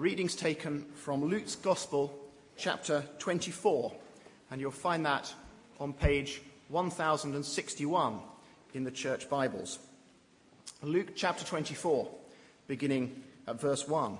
reading's taken from Luke's Gospel, chapter 24, and you'll find that on page 1061 in the Church Bibles. Luke chapter 24, beginning at verse 1.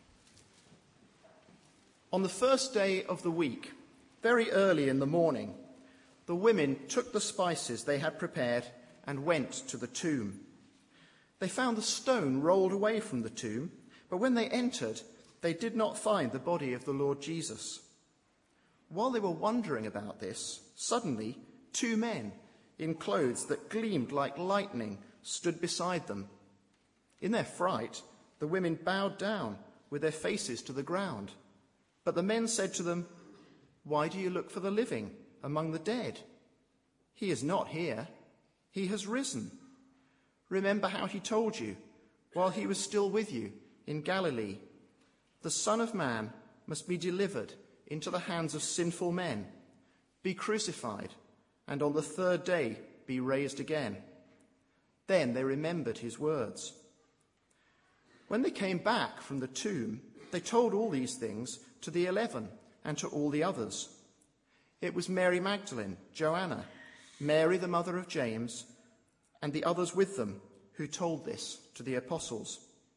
On the first day of the week, very early in the morning, the women took the spices they had prepared and went to the tomb. They found the stone rolled away from the tomb, but when they entered, they did not find the body of the Lord Jesus. While they were wondering about this, suddenly 2 men in clothes that gleamed like lightning stood beside them. In their fright, the women bowed down with their faces to the ground. But the men said to them, "Why do you look for the living among the dead? He is not here. He has risen. Remember how he told you while he was still with you in Galilee. The Son of Man must be delivered into the hands of sinful men, be crucified, and on the 3rd day be raised again." Then they remembered his words. When they came back from the tomb, they told all these things to the 11 and to all the others. It was Mary Magdalene, Joanna, Mary the mother of James, and the others with them who told this to the apostles.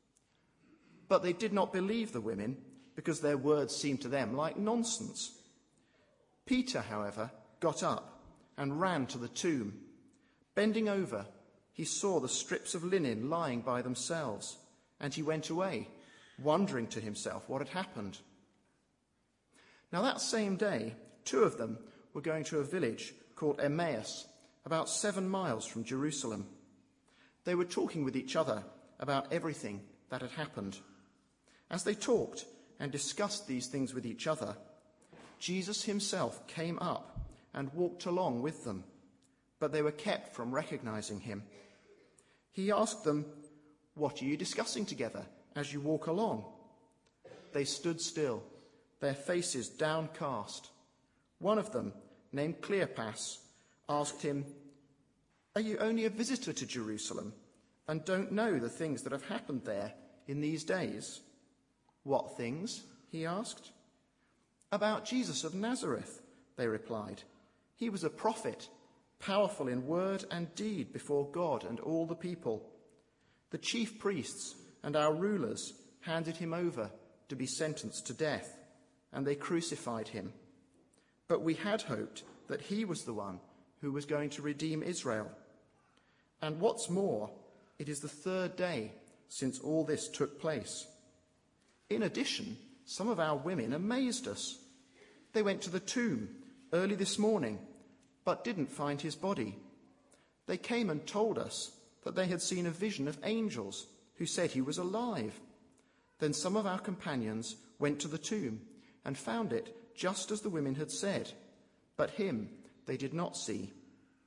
But they did not believe the women, because their words seemed to them like nonsense. Peter, however, got up and ran to the tomb. Bending over, he saw the strips of linen lying by themselves, and he went away, wondering to himself what had happened. Now that same day, 2 of them were going to a village called Emmaus, about 7 miles from Jerusalem. They were talking with each other about everything that had happened. As they talked and discussed these things with each other, Jesus himself came up and walked along with them, but they were kept from recognizing him. He asked them, "What are you discussing together as you walk along?" They stood still, their faces downcast. One of them, named Cleopas, asked him, "Are you only a visitor to Jerusalem and don't know the things that have happened there in these days?" "What things?" he asked. "About Jesus of Nazareth," they replied. "He was a prophet, powerful in word and deed before God and all the people. The chief priests and our rulers handed him over to be sentenced to death, and they crucified him. But we had hoped that he was the one who was going to redeem Israel. And what's more, it is the 3rd day since all this took place. In addition, some of our women amazed us. They went to the tomb early this morning, but didn't find his body. They came and told us that they had seen a vision of angels who said he was alive. Then some of our companions went to the tomb and found it just as the women had said, but him they did not see."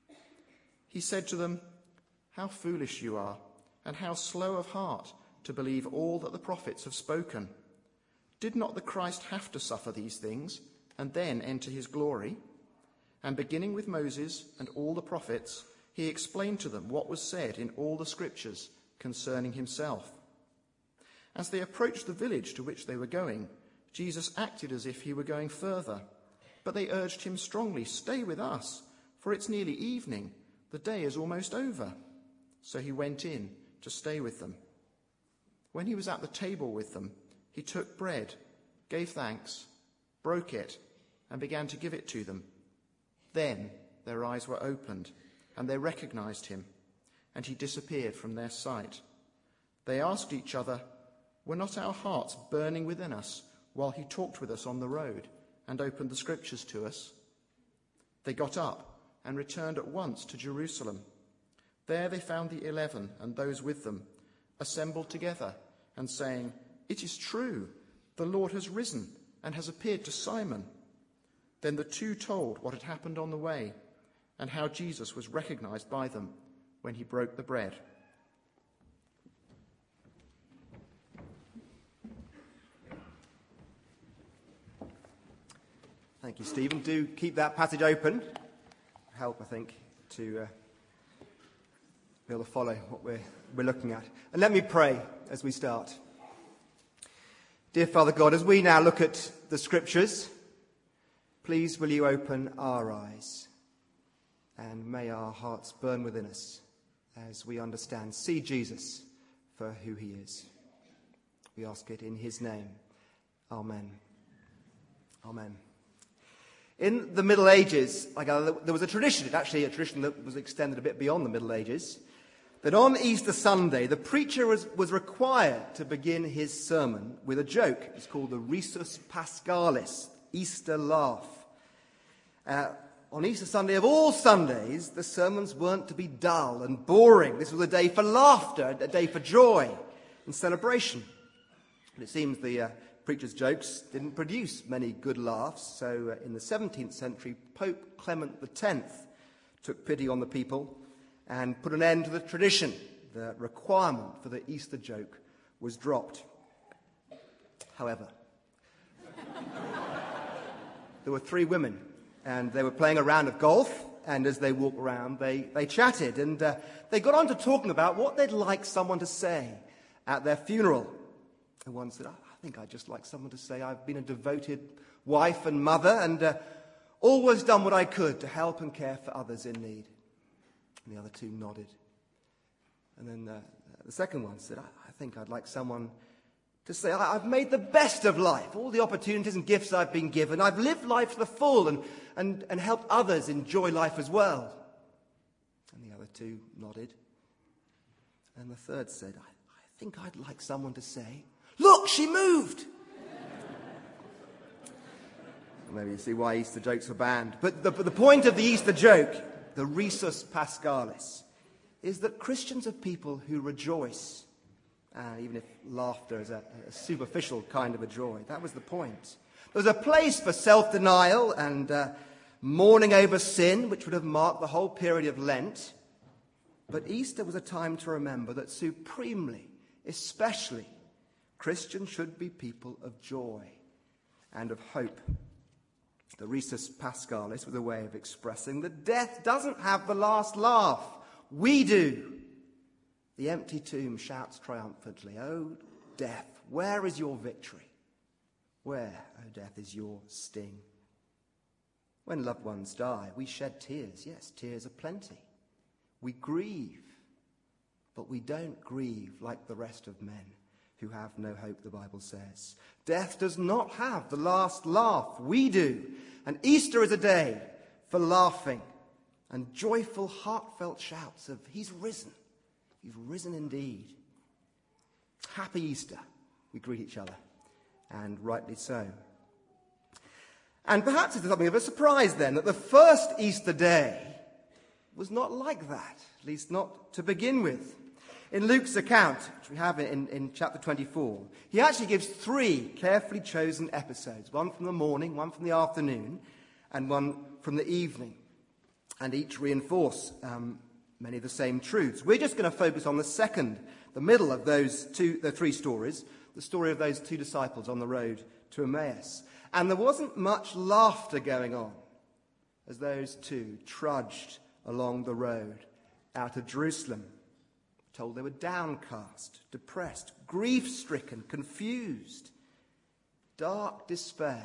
He said to them, "How foolish you are, and how slow of heart to believe all that the prophets have spoken. Did not the Christ have to suffer these things and then enter his glory?" And beginning with Moses and all the prophets, he explained to them what was said in all the scriptures concerning himself. As they approached the village to which they were going, Jesus acted as if he were going further, but they urged him strongly, "Stay with us, for it's nearly evening. The day is almost over." So he went in to stay with them. When he was at the table with them, he took bread, gave thanks, broke it, and began to give it to them. Then their eyes were opened, and they recognized him, and he disappeared from their sight. They asked each other, "Were not our hearts burning within us while he talked with us on the road and opened the scriptures to us?" They got up and returned at once to Jerusalem. There they found the 11 and those with them, assembled together and saying, "It is true, the Lord has risen and has appeared to Simon." Then the 2 told what had happened on the way and how Jesus was recognized by them when he broke the bread. Thank you, Stephen. Do keep that passage open. Help, I think, to be able to follow what we're looking at. And let me pray as we start. Dear Father God, as we now look at the Scriptures, please will you open our eyes, and may our hearts burn within us as we understand, see Jesus for who he is. We ask it in his name. Amen. Amen. In the Middle Ages, there was a tradition, actually a tradition that was extended a bit beyond the Middle Ages, that on Easter Sunday, the preacher was required to begin his sermon with a joke. It's called the Risus Paschalis, Easter laugh. On Easter Sunday of all Sundays, the sermons weren't to be dull and boring. This was a day for laughter, a day for joy and celebration. But it seems the preacher's jokes didn't produce many good laughs, so in the 17th century, Pope Clement X took pity on the people and put an end to the tradition. The requirement for the Easter joke was dropped. However, there were 3 women, and they were playing a round of golf, and as they walked around, they chatted, and they got on to talking about what they'd like someone to say at their funeral. And one said, I think I'd just like someone to say I've been a devoted wife and mother and always done what I could to help and care for others in need. And the other 2 nodded. And then the second one said, I think I'd like someone to say, I've made the best of life, all the opportunities and gifts I've been given. I've lived life to the full and helped others enjoy life as well. And the other 2 nodded. And the third said, I think I'd like someone to say, look, she moved! Maybe you see why Easter jokes were banned. But the point of the Easter joke, the Risus Paschalis, is that Christians are people who rejoice. Even if laughter is a superficial kind of a joy. That was the point. There was a place for self-denial and mourning over sin, which would have marked the whole period of Lent. But Easter was a time to remember that supremely, especially, Christians should be people of joy and of hope. The Risus Paschalis was a way of expressing that death doesn't have the last laugh. We do. The empty tomb shouts triumphantly, "Oh, death, where is your victory? Where, oh, death, is your sting?" When loved ones die, we shed tears. Yes, tears aplenty. We grieve, but we don't grieve like the rest of men who have no hope, the Bible says. Death does not have the last laugh. We do. And Easter is a day for laughing and joyful, heartfelt shouts of, "He's risen. He's risen indeed." Happy Easter, we greet each other, and rightly so. And perhaps it's something of a surprise then that the first Easter day was not like that, at least not to begin with. In Luke's account, which we have in chapter 24, he actually gives 3 carefully chosen episodes, one from the morning, one from the afternoon, and one from the evening, and each reinforce many of the same truths. We're just going to focus on the middle of the 3 stories, the story of those 2 disciples on the road to Emmaus. And there wasn't much laughter going on as those 2 trudged along the road out of Jerusalem. Told they were downcast, depressed, grief-stricken, confused. Dark despair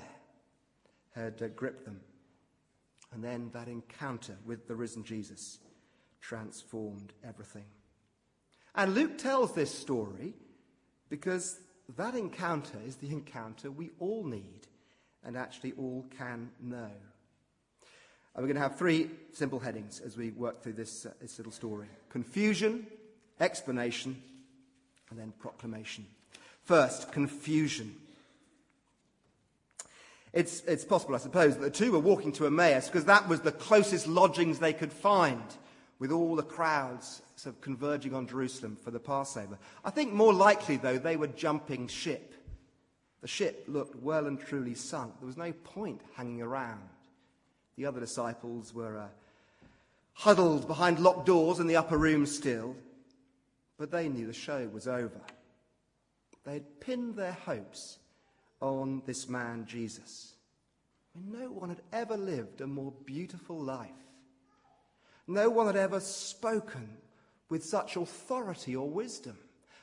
had gripped them. And then that encounter with the risen Jesus transformed everything. And Luke tells this story because that encounter is the encounter we all need and actually all can know. And we're going to have 3 simple headings as we work through this little story. Confusion, explanation, and then proclamation. First, confusion. It's possible, I suppose, that the 2 were walking to Emmaus because that was the closest lodgings they could find, with all the crowds sort of converging on Jerusalem for the Passover. I think more likely, though, they were jumping ship. The ship looked well and truly sunk. There was no point hanging around. The other disciples were huddled behind locked doors in the upper room still, but they knew the show was over. They had pinned their hopes on this man, Jesus. No one had ever lived a more beautiful life. No one had ever spoken with such authority or wisdom.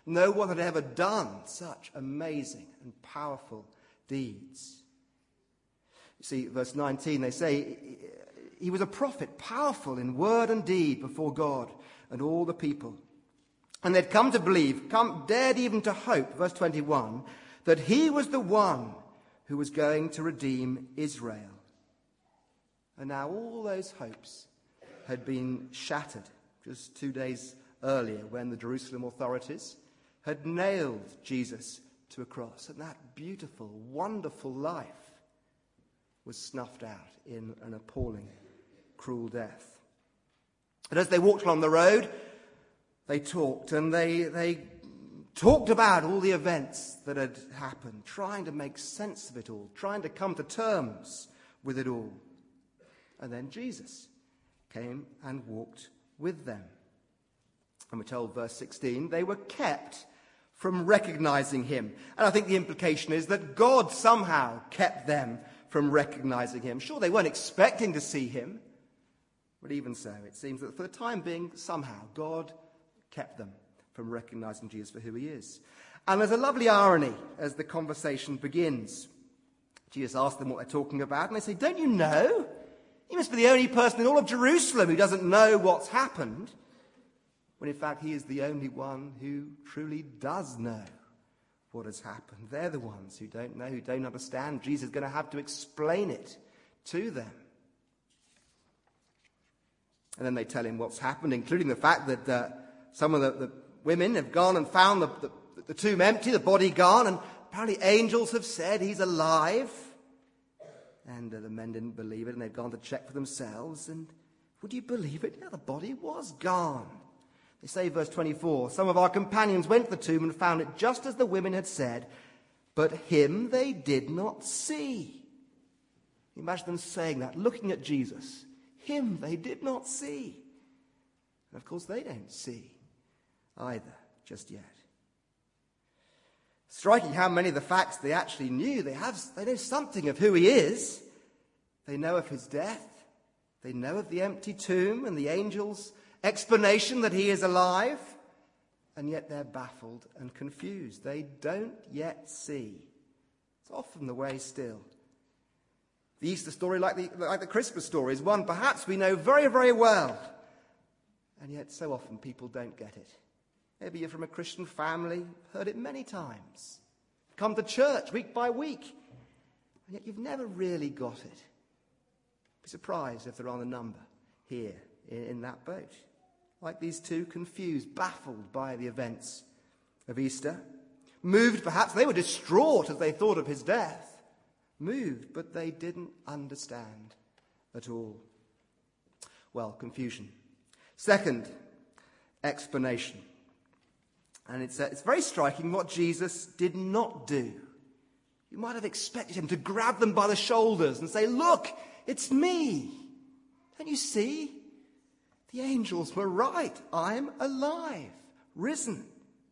No one had ever done such amazing and powerful deeds. You see, verse 19, they say, he was a prophet, powerful in word and deed before God and all the people. And they'd come to believe, dared even to hope, verse 21, that he was the one who was going to redeem Israel. And now all those hopes had been shattered just 2 days earlier when the Jerusalem authorities had nailed Jesus to a cross. And that beautiful, wonderful life was snuffed out in an appalling, cruel death. And as they walked along the road, they talked, and they talked about all the events that had happened, trying to make sense of it all, trying to come to terms with it all. And then Jesus came and walked with them. And we're told, verse 16, they were kept from recognizing him. And I think the implication is that God somehow kept them from recognizing him. Sure, they weren't expecting to see him, but even so, it seems that for the time being, somehow, God kept them from recognizing Jesus for who he is. And there's a lovely irony as the conversation begins. Jesus asks them what they're talking about, and they say, "Don't you know? He must be the only person in all of Jerusalem who doesn't know what's happened." When in fact he is the only one who truly does know what has happened. They're the ones who don't know, who don't understand. Jesus is going to have to explain it to them. And then they tell him what's happened, including the fact that some of the women have gone and found the tomb empty, the body gone, and apparently angels have said he's alive. And the men didn't believe it, and they've gone to check for themselves. And would you believe it? Yeah, the body was gone. They say, verse 24, some of our companions went to the tomb and found it just as the women had said, but him they did not see. Imagine them saying that, looking at Jesus. Him they did not see. And of course they don't see either just yet. Striking how many of the facts they actually knew. They know something of who he is. They know of his death. They know of the empty tomb and the angel's explanation that he is alive. And yet they're baffled and confused. They don't yet see. It's often the way still. The Easter story, like the Christmas story, is one perhaps we know very, very well. And yet so often people don't get it. Maybe you're from a Christian family, heard it many times. Come to church week by week, and yet you've never really got it. Be surprised if there aren't a number here in that boat. Like these two, confused, baffled by the events of Easter. Moved, perhaps, they were distraught as they thought of his death. Moved, but they didn't understand at all. Well, confusion. Second, explanation. And it's very striking what Jesus did not do. You might have expected him to grab them by the shoulders and say, "Look, it's me. Don't you see? The angels were right. I'm alive, risen."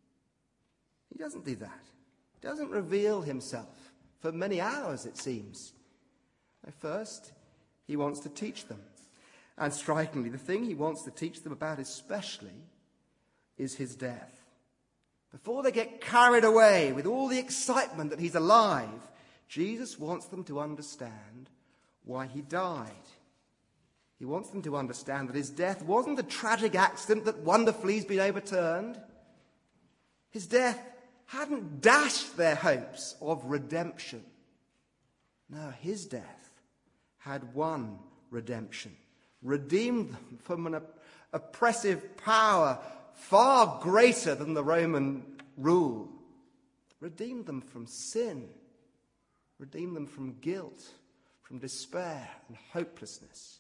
He doesn't do that. He doesn't reveal himself for many hours, it seems. First, he wants to teach them. And strikingly, the thing he wants to teach them about especially is his death. Before they get carried away with all the excitement that he's alive, Jesus wants them to understand why he died. He wants them to understand that his death wasn't a tragic accident that wonderfully has been overturned. His death hadn't dashed their hopes of redemption. No, his death had won redemption, redeemed them from an oppressive power far greater than the Roman rule, redeemed them from sin, redeemed them from guilt, from despair and hopelessness.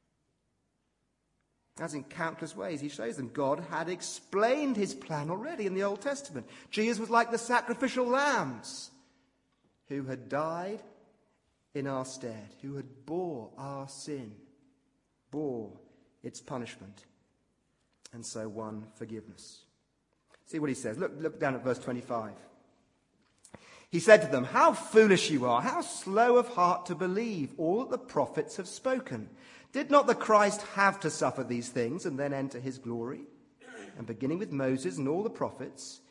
As in countless ways, he shows them God had explained his plan already in the Old Testament. Jesus was like the sacrificial lambs who had died in our stead, who had bore our sin, bore its punishment, and so won forgiveness. See what he says. Look down at verse 25. He said to them, "How foolish you are, how slow of heart to believe all that the prophets have spoken. Did not the Christ have to suffer these things and then enter his glory?" And beginning with Moses and all the prophets,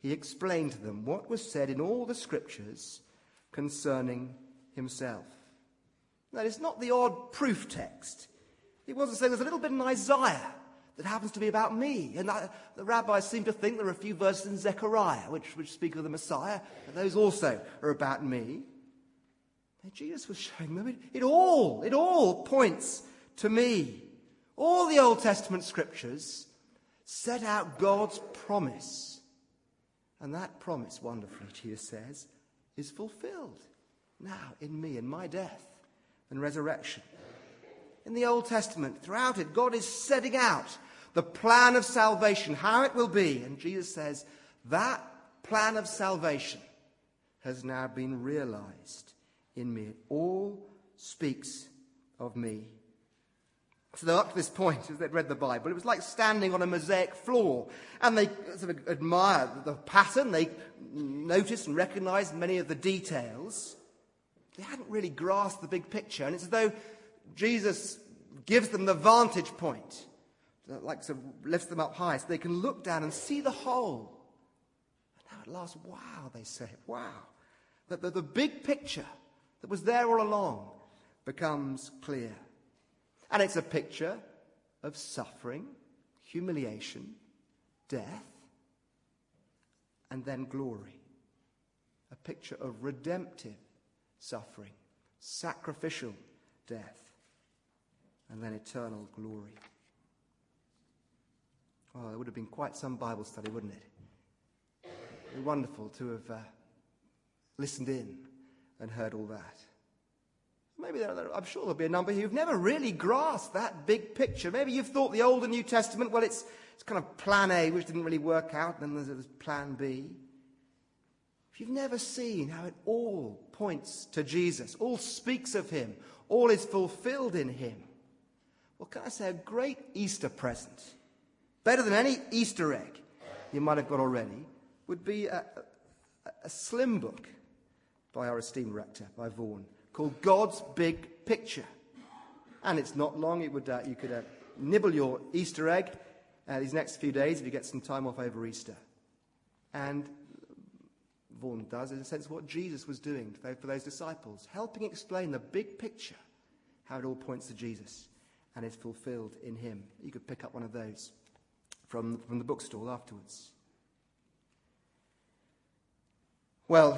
he explained to them what was said in all the scriptures concerning himself. That is not the odd proof text. He wasn't saying there's a little bit in Isaiah that happens to be about me. And the rabbis seem to think there are a few verses in Zechariah which speak of the Messiah, and those also are about me. And Jesus was showing them it all points to me. All the Old Testament scriptures set out God's promise. And that promise, wonderfully, Jesus says, is fulfilled now in me, in my death and resurrection. In the Old Testament, throughout it, God is setting out the plan of salvation, how it will be. And Jesus says that plan of salvation has now been realized in me. It all speaks of me. So up to this point, as they'd read the Bible, it was like standing on a mosaic floor. And they sort of admired the pattern. They noticed and recognized many of the details. They hadn't really grasped the big picture. And it's as though Jesus gives them the vantage point, like sort of lifts them up high so they can look down and see the whole. And now at last, wow, they say, wow. That the big picture that was there all along becomes clear. And it's a picture of suffering, humiliation, death, and then glory. A picture of redemptive suffering, sacrificial death, and then eternal glory. Oh, it would have been quite some Bible study, wouldn't it? It would be wonderful to have listened in and heard all that. Maybe I'm sure there'll be a number who've never really grasped that big picture. Maybe you've thought the Old and New Testament, well, it's kind of plan A, which didn't really work out, and then there's plan B. If you've never seen how it all points to Jesus, all speaks of him, all is fulfilled in him, well, can I say a great Easter present, better than any Easter egg you might have got already, would be a slim book by our esteemed rector, by Vaughan, called God's Big Picture. And it's not long. It would you could nibble your Easter egg these next few days if you get some time off over Easter. And Vaughan does, in a sense, what Jesus was doing for those disciples, helping explain the big picture, how it all points to Jesus and is fulfilled in him. You could pick up one of those from the bookstall afterwards. Well,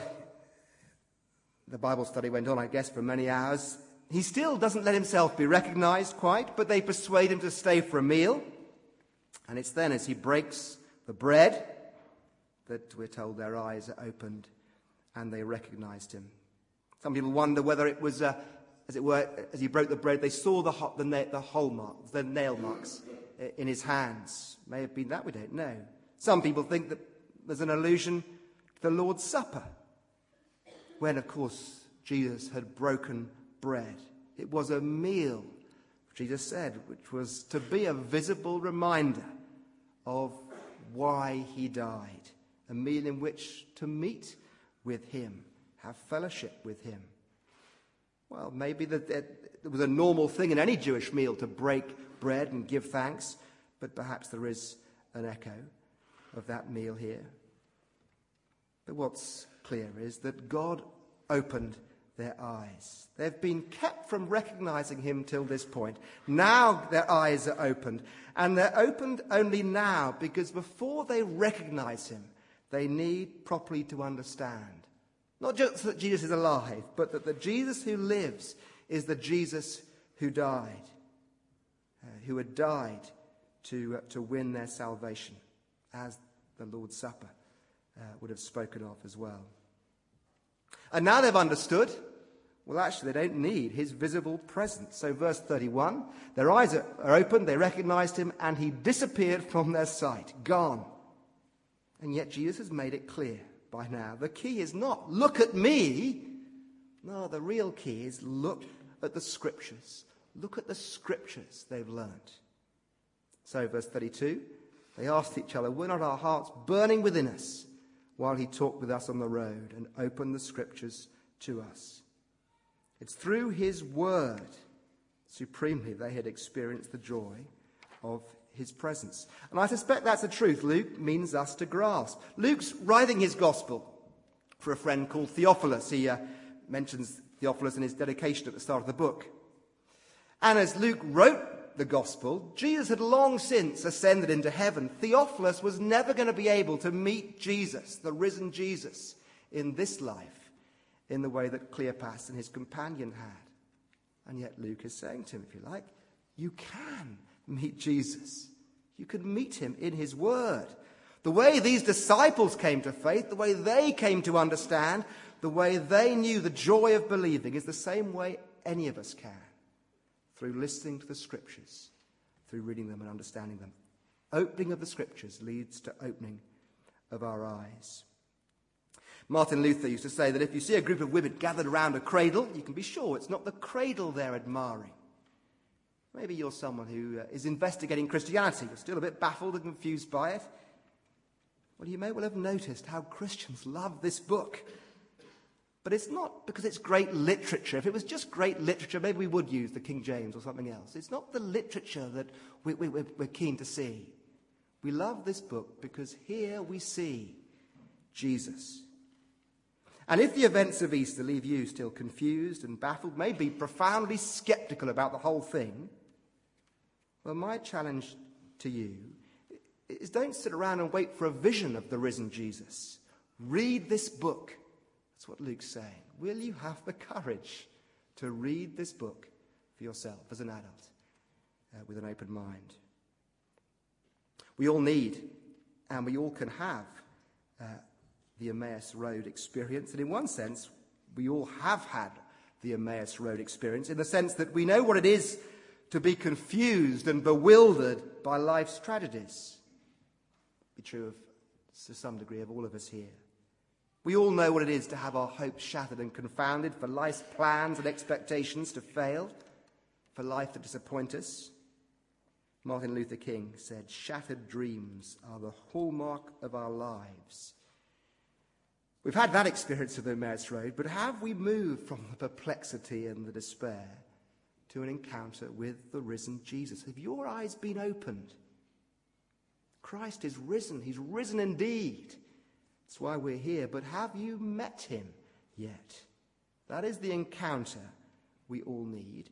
the Bible study went on, I guess, for many hours. He still doesn't let himself be recognized quite, but they persuade him to stay for a meal. And it's then, as he breaks the bread, that we're told their eyes are opened and they recognized him. Some people wonder whether it was, as it were, as he broke the bread, they saw the hole marks, the nail marks in his hands. May have been that, we don't know. Some people think that there's an allusion to the Lord's Supper, when, of course, Jesus had broken bread. It was a meal, Jesus said, which was to be a visible reminder of why he died. A meal in which to meet with him, have fellowship with him. Well, maybe that it was a normal thing in any Jewish meal to break bread and give thanks, but perhaps there is an echo of that meal here. But what's clear is that God opened their eyes. They've been kept from recognizing him till this point. Now their eyes are opened, and they're opened only now because before they recognize him, they need properly to understand. Not just that Jesus is alive, but that the Jesus who lives is the Jesus who died, who had died to win their salvation, as the Lord's Supper would have spoken of as well. And now they've understood, well, actually, they don't need his visible presence. So verse 31, their eyes are opened, they recognized him, and he disappeared from their sight, gone. And yet Jesus has made it clear by now. The key is not, look at me. No, the real key is look at the scriptures. Look at the scriptures they've learnt. So verse 32, they asked each other, were not our hearts burning within us while he talked with us on the road and opened the scriptures to us? It's through his word, supremely, they had experienced the joy of his presence. And I suspect that's a truth Luke means us to grasp. Luke's writing his gospel for a friend called Theophilus. He mentions Theophilus in his dedication at the start of the book. And as Luke wrote the gospel, Jesus had long since ascended into heaven. Theophilus was never going to be able to meet Jesus, the risen Jesus, in this life in the way that Cleopas and his companion had. And yet Luke is saying to him, if you like, you can meet Jesus. You can meet him in his word. The way these disciples came to faith, the way they came to understand, the way they knew the joy of believing is the same way any of us can. Through listening to the scriptures, through reading them and understanding them. Opening of the scriptures leads to opening of our eyes. Martin Luther used to say that if you see a group of women gathered around a cradle, you can be sure it's not the cradle they're admiring. Maybe you're someone who is investigating Christianity. You're still a bit baffled and confused by it. Well, you may well have noticed how Christians love this book. But it's not because it's great literature. If it was just great literature, maybe we would use the King James or something else. It's not the literature that we're keen to see. We love this book because here we see Jesus. And if the events of Easter leave you still confused and baffled, maybe profoundly skeptical about the whole thing, well, my challenge to you is don't sit around and wait for a vision of the risen Jesus. Read this book. That's what Luke's saying. Will you have the courage to read this book for yourself as an adult with an open mind? We all need and we all can have the Emmaus Road experience. And in one sense, we all have had the Emmaus Road experience in the sense that we know what it is to be confused and bewildered by life's tragedies. Be true of, to some degree, of all of us here. We all know what it is to have our hopes shattered and confounded, for life's plans and expectations to fail, for life to disappoint us. Martin Luther King said, "Shattered dreams are the hallmark of our lives." We've had that experience of the Emmaus Road, but have we moved from the perplexity and the despair to an encounter with the risen Jesus? Have your eyes been opened? Christ is risen. He's risen indeed. That's why we're here. But have you met him yet? That is the encounter we all need.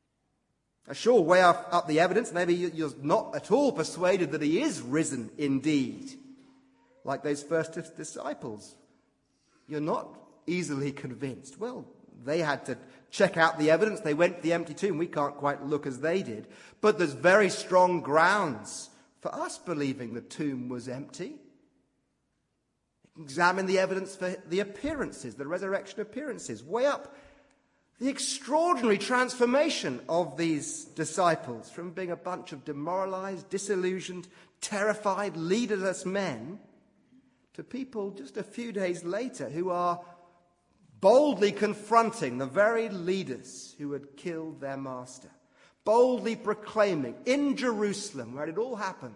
Sure, way up the evidence, maybe you're not at all persuaded that he is risen indeed. Like those first disciples. You're not easily convinced. Well, they had to check out the evidence. They went to the empty tomb. We can't quite look as they did. But there's very strong grounds for us believing the tomb was empty. Examine the evidence for the appearances, the resurrection appearances. Weigh up the extraordinary transformation of these disciples from being a bunch of demoralized, disillusioned, terrified, leaderless men to people just a few days later who are boldly confronting the very leaders who had killed their master, boldly proclaiming in Jerusalem, where it all happened,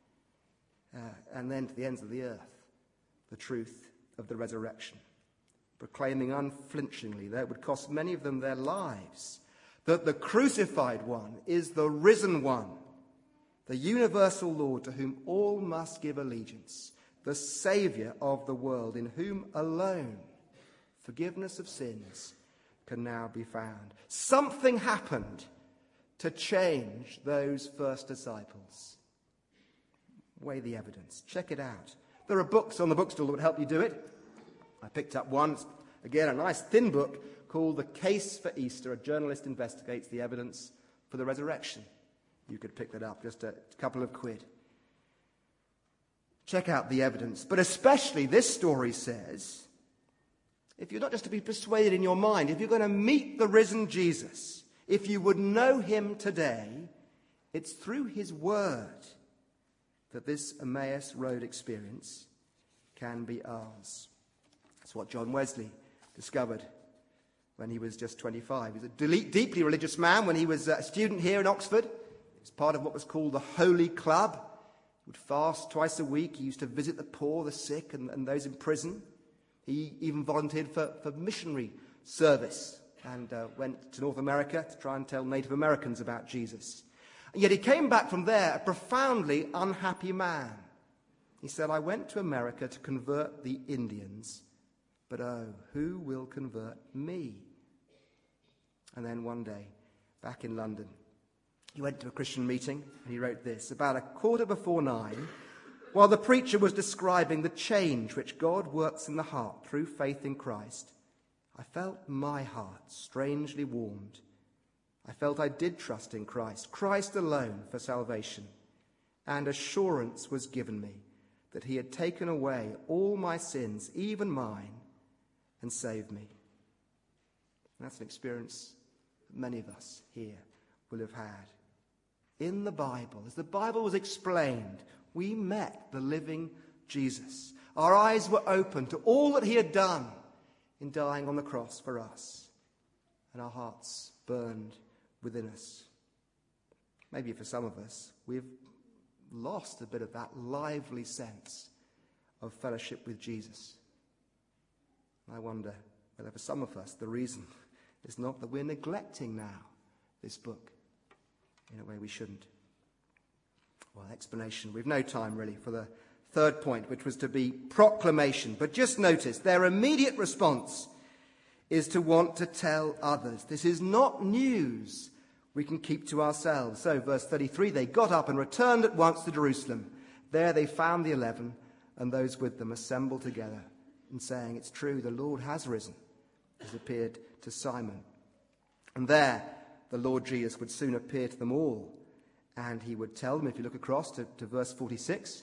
and then to the ends of the earth, the truth of the resurrection, proclaiming unflinchingly that it would cost many of them their lives, that the crucified one is the risen one, the universal Lord to whom all must give allegiance, the Saviour of the world, in whom alone forgiveness of sins can now be found. Something happened to change those first disciples. Weigh the evidence. Check it out. There are books on the bookstall that would help you do it. I picked up one, again, a nice thin book called The Case for Easter. A journalist investigates the evidence for the resurrection. You could pick that up, just a couple of quid. Check out the evidence. But especially this story says, if you're not just to be persuaded in your mind, if you're going to meet the risen Jesus, if you would know him today, it's through his word that this Emmaus Road experience can be ours. That's what John Wesley discovered when he was just 25. He was a deeply religious man when he was a student here in Oxford. He was part of what was called the Holy Club. He would fast twice a week. He used to visit the poor, the sick, and those in prison. He even volunteered for missionary service and went to North America to try and tell Native Americans about Jesus. Yet he came back from there a profoundly unhappy man. He said, I went to America to convert the Indians, but oh, who will convert me? And then one day, back in London, he went to a Christian meeting and he wrote this: about 9:15, while the preacher was describing the change which God works in the heart through faith in Christ, I felt my heart strangely warmed. I felt I did trust in Christ, Christ alone for salvation, and assurance was given me that he had taken away all my sins, even mine, and saved me. And that's an experience that many of us here will have had. In the Bible, as the Bible was explained, we met the living Jesus. Our eyes were open to all that he had done in dying on the cross for us, and our hearts burned within us. Maybe for some of us, we've lost a bit of that lively sense of fellowship with Jesus. I wonder whether for some of us the reason is not that we're neglecting now this book in a way we shouldn't. Well, explanation. We've no time really for the third point, which was to be proclamation. But just notice their immediate response is to want to tell others. This is not news we can keep to ourselves. So, verse 33, they got up and returned at once to Jerusalem. There they found the 11 and those with them assembled together and saying, it's true, the Lord has risen, has appeared to Simon. And there the Lord Jesus would soon appear to them all. And he would tell them, if you look across to verse 46,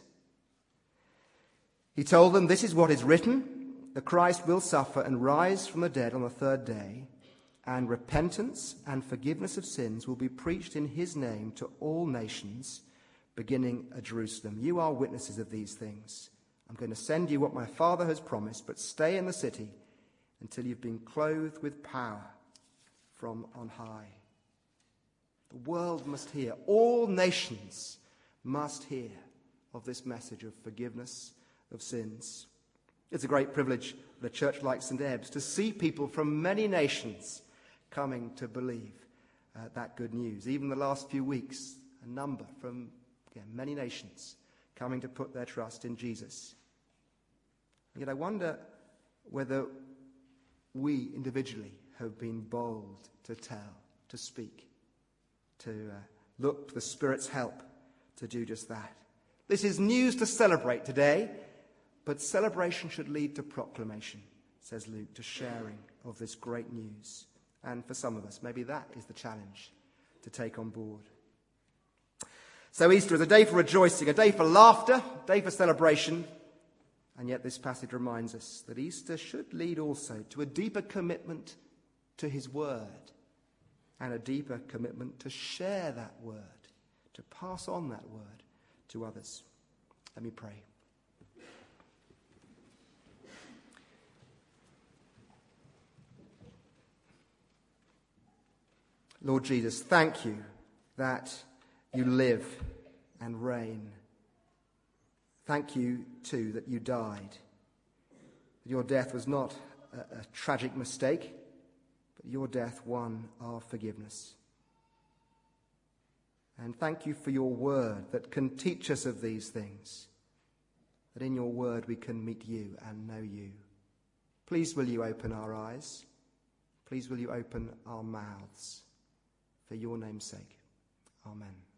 he told them, this is what is written, the Christ will suffer and rise from the dead on the third day, and repentance and forgiveness of sins will be preached in his name to all nations, beginning at Jerusalem. You are witnesses of these things. I'm going to send you what my Father has promised, but stay in the city until you've been clothed with power from on high. The world must hear, all nations must hear of this message of forgiveness of sins. It's a great privilege of a church like St. Ebb's to see people from many nations coming to believe that good news. Even the last few weeks, a number from many nations coming to put their trust in Jesus. And yet I wonder whether we individually have been bold to tell, to speak, to look for the Spirit's help to do just that. This is news to celebrate today, but celebration should lead to proclamation, says Luke, to sharing of this great news. And for some of us, maybe that is the challenge to take on board. So Easter is a day for rejoicing, a day for laughter, a day for celebration. And yet this passage reminds us that Easter should lead also to a deeper commitment to his word and a deeper commitment to share that word, to pass on that word to others. Let me pray. Lord Jesus, thank you that you live and reign. Thank you, too, that you died. That your death was not a tragic mistake, but your death won our forgiveness. And thank you for your word that can teach us of these things, that in your word we can meet you and know you. Please will you open our eyes. Please will you open our mouths. For your name's sake. Amen.